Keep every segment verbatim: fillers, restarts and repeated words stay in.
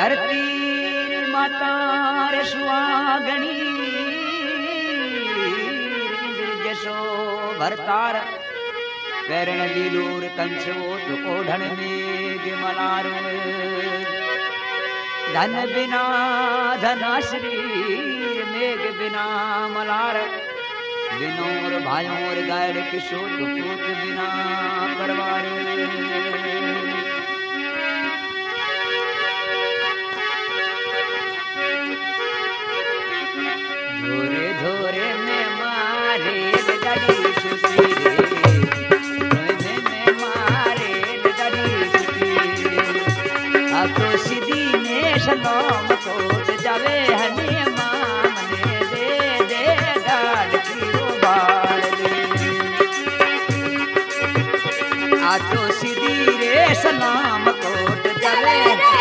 धरती माता रे सुहागणी जसो भरतार पैरण लीलूर कंसो तो ओढ़न मेघ मलार धन बिना धनाश्री मेघ बिना मलार बिनोर भायोर गायड़ किशोर पूत बिना परवार धोरे धोरे में मारे गड़ी छुटी रे धोरे में मारे गड़ी छुटी तो सीधी ने सलोम कोट जावे हनी मामने दे दे डाल की बाड़ आ तो सीधी रे सलाम कोट जावे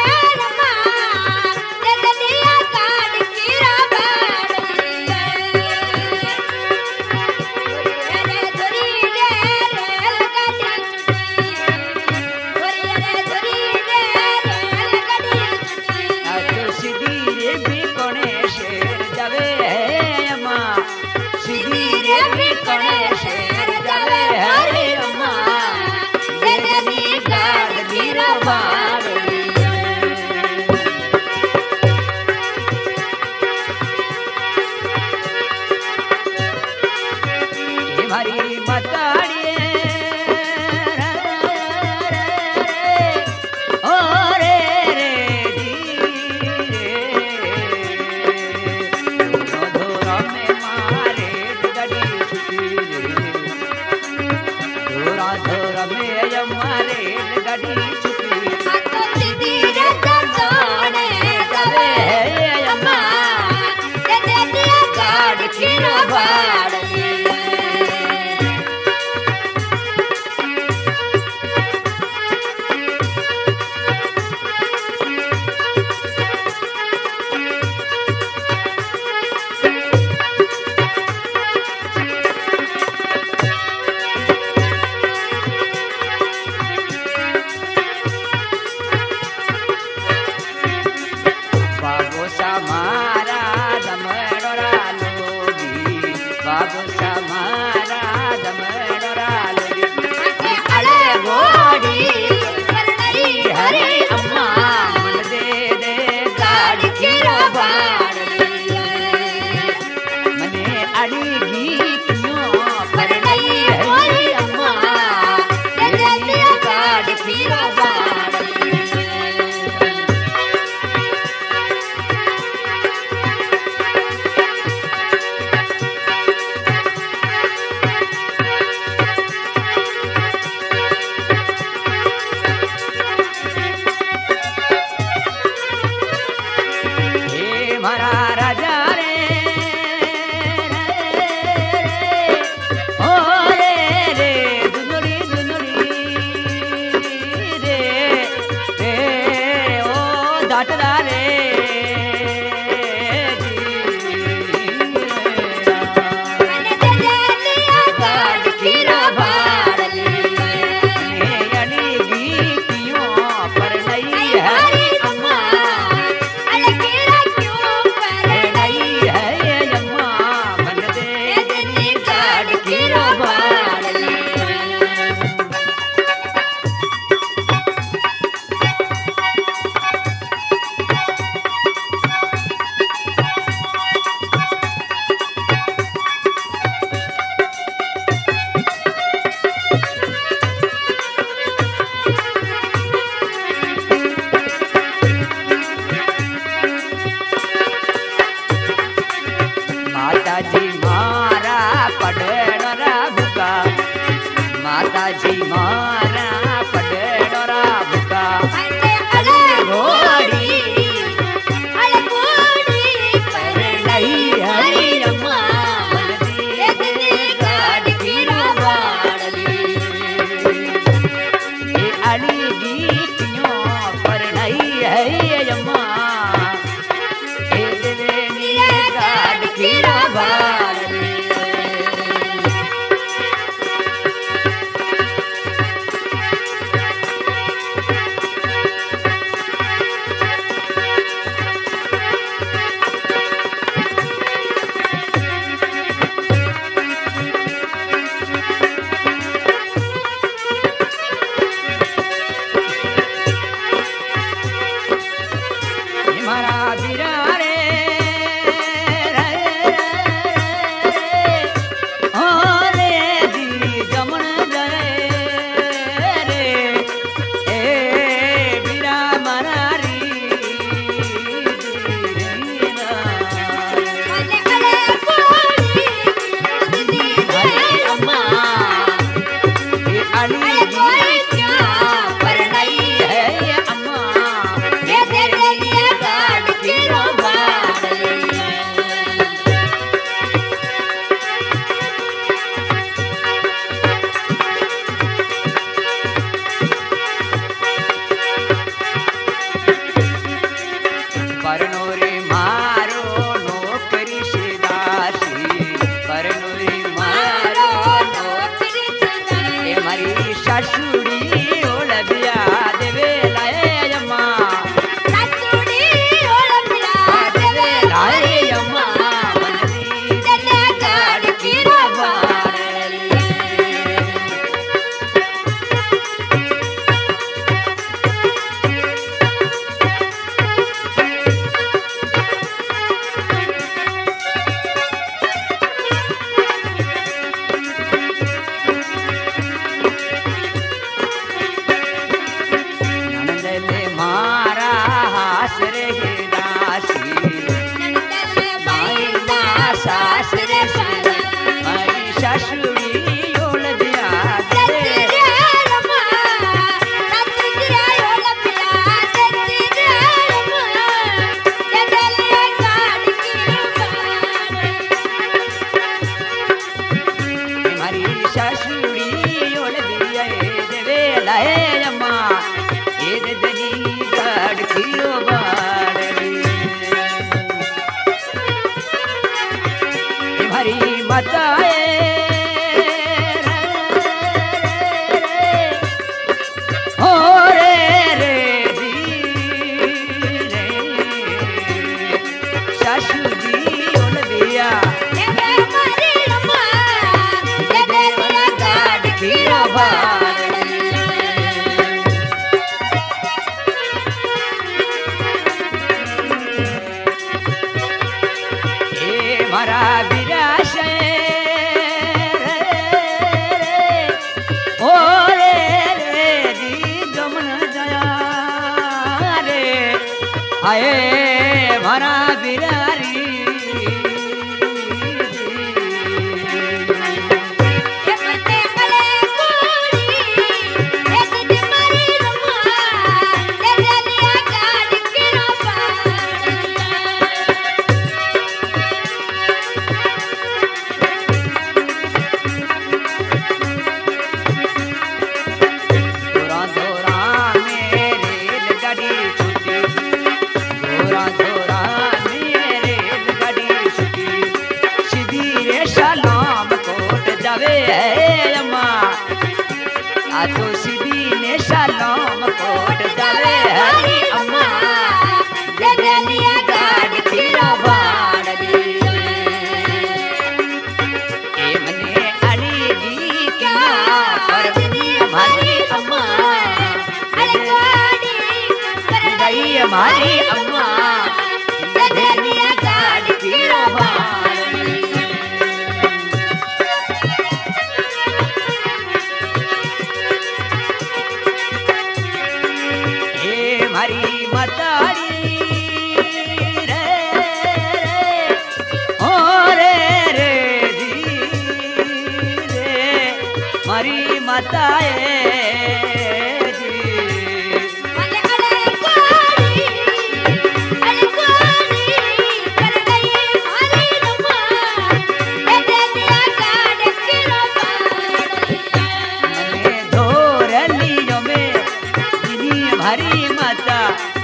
हरी मताड़िए ओ रे रे जी रे धोरा में मारे गड़ी छुटी रे धोरा धोरा में मारे गड़ी छुटी धीरे जाने जावे अम्मा दे दिया गाड़ की बाड़ मारी ससुरी ओल दिया देवे लाए अम्मा ये दनी गाड़ खीरो बाड़ी मारी माताए हो रे रे जी रे ससुरी ओल दिया खीरो बाड़ी ए मारा विराश ओ रे रे जी गमन जया रे आए मारा बिरारी तो सीधी ने सलाम कोट जावे हरी अम्मा दे देनिया गाड़ खीरो बाड़ी ए मने अली जी क्या पर हमारी अम्मा अरे गाड़ी कर गई हमारी अम्मा दे देनिया गाड़ खीरो बाड़ी मारी मतारी रे ओ रे रे जी रे मारी माताए जी अले अले कोड़ी अले कोड़ी कर गई मारी अम्मा दे दिया गाड़ खीरो बाड़ी मने धोर लियो में जिनी भारी माता